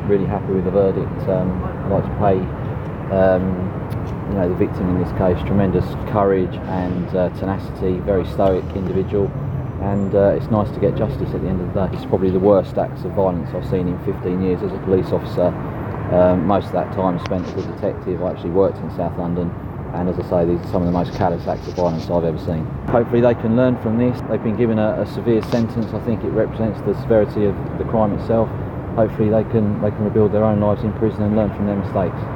really happy with the verdict. I'd like to pay the victim in this case tremendous courage and tenacity, very stoic individual, and it's nice to get justice at the end of the day. It's probably the worst acts of violence I've seen in 15 years as a police officer. Most of that time spent as a detective. I actually worked in South London, and as I say, these are some of the most callous acts of violence I've ever seen. Hopefully they can learn from this. They've been given a severe sentence. I think it represents the severity of the crime itself. Hopefully they can rebuild their own lives in prison and learn from their mistakes.